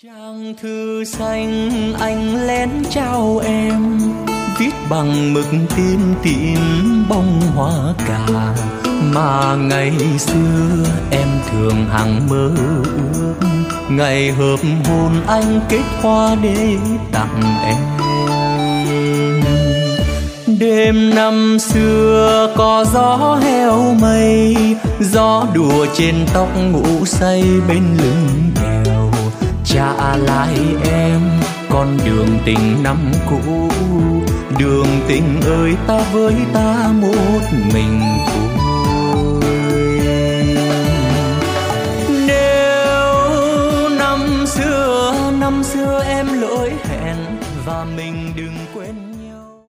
Trang thư xanh anh lén trao em, viết bằng mực tím tím bông hoa cà mà ngày xưa em thường hằng mơ ước. Ngày hợp hôn anh kết hoa để tặng em. Đêm năm xưa có gió heo mây, gió đùa trên tóc ngủ say bên lưng đèo. Trả lại em con đường tình năm cũ, đường tình ơi ta với ta một